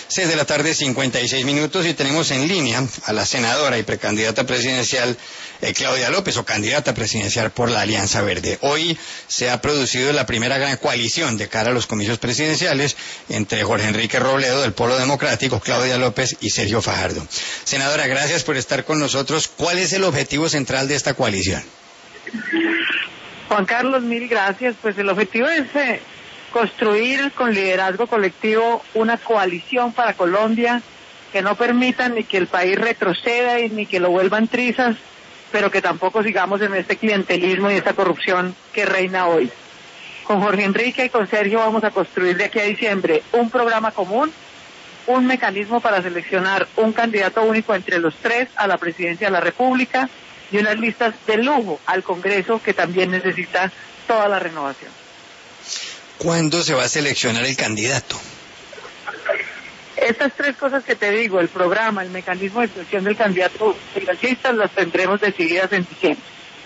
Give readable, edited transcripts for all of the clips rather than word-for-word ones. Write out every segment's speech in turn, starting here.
6:56 y tenemos en línea a la senadora y precandidata presidencial Claudia López, o candidata presidencial por la Alianza Verde. Hoy se ha producido la primera gran coalición de cara a los comicios presidenciales entre Jorge Enrique Robledo del Polo Democrático, Claudia López y Sergio Fajardo. Senadora, gracias por estar con nosotros. ¿Cuál es el objetivo central de esta coalición? Juan Carlos, mil gracias. Pues el objetivo es construir con liderazgo colectivo una coalición para Colombia que no permita ni que el país retroceda y ni que lo vuelvan trizas, pero que tampoco sigamos en este clientelismo y esta corrupción que reina hoy. Con Jorge Enrique y con Sergio vamos a construir de aquí a diciembre un programa común, un mecanismo para seleccionar un candidato único entre los tres a la presidencia de la República y unas listas de lujo al Congreso que también necesita toda la renovación. ¿Cuándo se va a seleccionar el candidato? Estas tres cosas que te digo, el programa, el mecanismo de selección del candidato y las listas, las tendremos decididas en diciembre.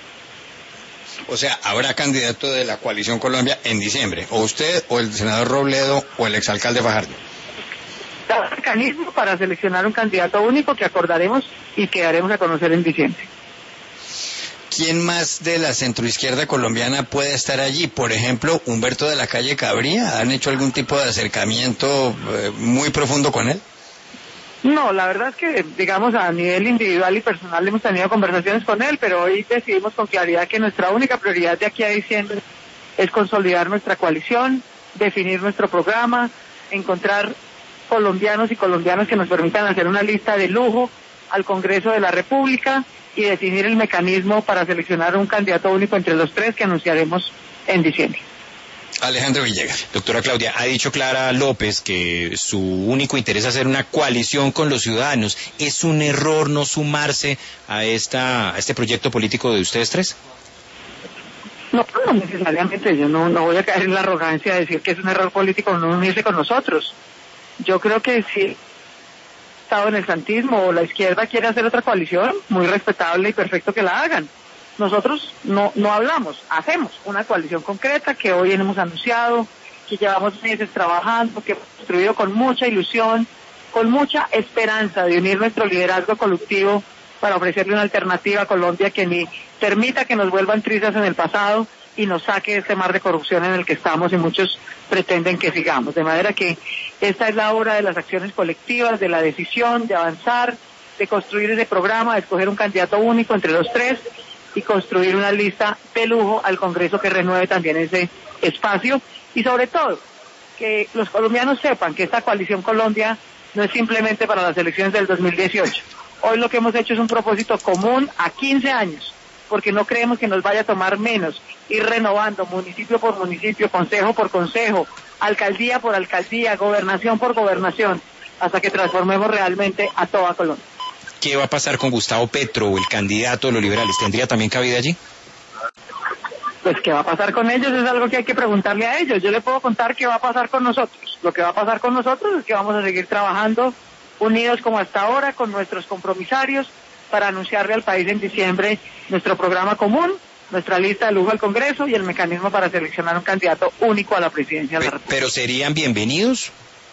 O sea, habrá candidato de la Coalición Colombia en diciembre, o usted, o el senador Robledo, o el exalcalde Fajardo. El mecanismo para seleccionar un candidato único que acordaremos y que daremos a conocer en diciembre. ¿Quién más de la centroizquierda colombiana puede estar allí? Por ejemplo, Humberto de la Calle Cabría. ¿Han hecho algún tipo de acercamiento muy profundo con él? No, la verdad es que, digamos, a nivel individual y personal hemos tenido conversaciones con él, pero hoy decidimos con claridad que nuestra única prioridad de aquí a diciembre es consolidar nuestra coalición, definir nuestro programa, encontrar colombianos y colombianas que nos permitan hacer una lista de lujo al Congreso de la República y definir el mecanismo para seleccionar un candidato único entre los tres que anunciaremos en diciembre. Alejandro Villegas. Doctora Claudia, ha dicho Clara López que su único interés es hacer una coalición con los ciudadanos. ¿Es un error no sumarse a este proyecto político de ustedes tres? No, no necesariamente. Yo no voy a caer en la arrogancia de decir que es un error político no unirse con nosotros. Yo creo que si Estado en el santismo o la izquierda quiere hacer otra coalición, muy respetable y perfecto que la hagan. Nosotros no hablamos, hacemos una coalición concreta que hoy hemos anunciado, que llevamos meses trabajando, que hemos construido con mucha ilusión, con mucha esperanza de unir nuestro liderazgo colectivo para ofrecerle una alternativa a Colombia que ni permita que nos vuelvan trizas en el pasado y nos saque de este mar de corrupción en el que estamos y muchos pretenden que sigamos. De manera que esta es la hora de las acciones colectivas, de la decisión, de avanzar, de construir ese programa, de escoger un candidato único entre los tres y construir una lista de lujo al Congreso que renueve también ese espacio y sobre todo que los colombianos sepan que esta coalición Colombia no es simplemente para las elecciones del 2018. Hoy lo que hemos hecho es un propósito común a 15 años, porque no creemos que nos vaya a tomar menos ir renovando municipio por municipio, consejo por consejo, alcaldía por alcaldía, gobernación por gobernación, hasta que transformemos realmente a toda Colombia. ¿Qué va a pasar con Gustavo Petro, el candidato de los liberales? ¿Tendría también cabida allí? Pues qué va a pasar con ellos es algo que hay que preguntarle a ellos. Yo le puedo contar qué va a pasar con nosotros. Lo que va a pasar con nosotros es que vamos a seguir trabajando unidos como hasta ahora con nuestros compromisarios para anunciarle al país en diciembre nuestro programa común, nuestra lista de lujo al Congreso y el mecanismo para seleccionar un candidato único a la presidencia de la República. ¿Pero serían bienvenidos?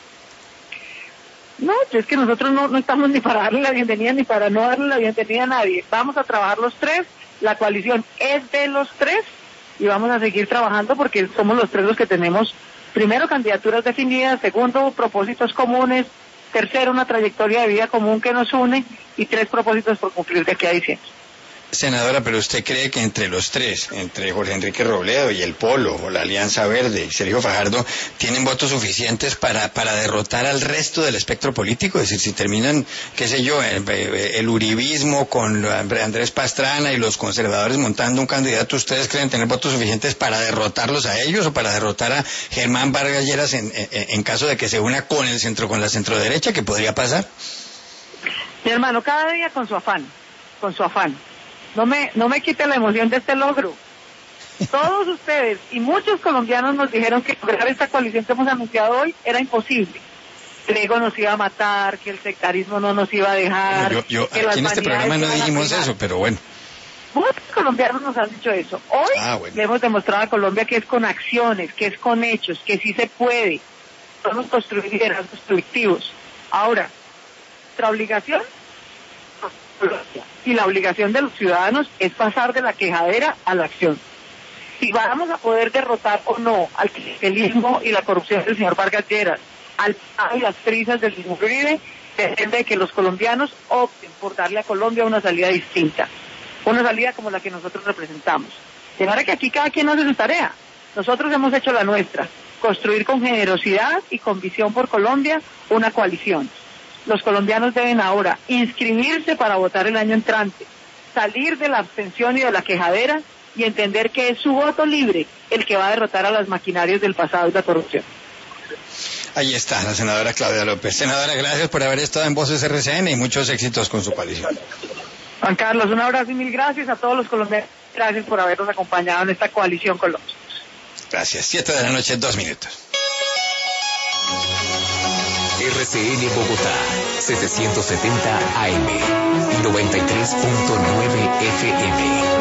No, es que nosotros no estamos ni para darle la bienvenida ni para no darle la bienvenida a nadie. Vamos a trabajar los tres, la coalición es de los tres y vamos a seguir trabajando porque somos los tres los que tenemos, primero, candidaturas definidas, segundo, propósitos comunes, tercero, una trayectoria de vida común que nos une y tres propósitos por cumplir de aquí a diciembre. Senadora, pero ¿usted cree que entre los tres, entre Jorge Enrique Robledo y el Polo, o la Alianza Verde y Sergio Fajardo, tienen votos suficientes para derrotar al resto del espectro político? Es decir, si terminan, qué sé yo, el uribismo con Andrés Pastrana y los conservadores montando un candidato, ¿ustedes creen tener votos suficientes para derrotarlos a ellos o para derrotar a Germán Vargas Lleras en caso de que se una con el centro, con la centroderecha, que podría pasar? Mi hermano, cada día con su afán. No me quite la emoción de este logro. Todos ustedes y muchos colombianos nos dijeron que lograr esta coalición que hemos anunciado hoy era imposible. Que el ego nos iba a matar, que el sectarismo no nos iba a dejar. Bueno, yo aquí en este programa no dijimos eso, pero bueno. Muchos colombianos nos han dicho eso. Hoy le hemos demostrado a Colombia que es con acciones, que es con hechos, que sí se puede. Podemos construir liderazgos colectivos. Ahora, nuestra obligación y la obligación de los ciudadanos es pasar de la quejadera a la acción. Si vamos a poder derrotar o no al clientelismo y la corrupción del señor Vargas Lleras, al PAC y las prisas del señor Uribe, depende de que los colombianos opten por darle a Colombia una salida distinta, una salida como la que nosotros representamos. De manera que aquí cada quien hace su tarea. Nosotros hemos hecho la nuestra, construir con generosidad y con visión por Colombia una coalición. Los colombianos deben ahora inscribirse para votar el año entrante, salir de la abstención y de la quejadera y entender que es su voto libre el que va a derrotar a las maquinarias del pasado y la corrupción. Ahí está, la senadora Claudia López. Senadora, gracias por haber estado en Voces RCN y muchos éxitos con su coalición. Juan Carlos, un abrazo y mil gracias a todos los colombianos. Gracias por habernos acompañado en esta coalición con nosotros. Gracias. 7 de la noche, 2 minutos. RCN Bogotá, 770 AM, 93.9 FM.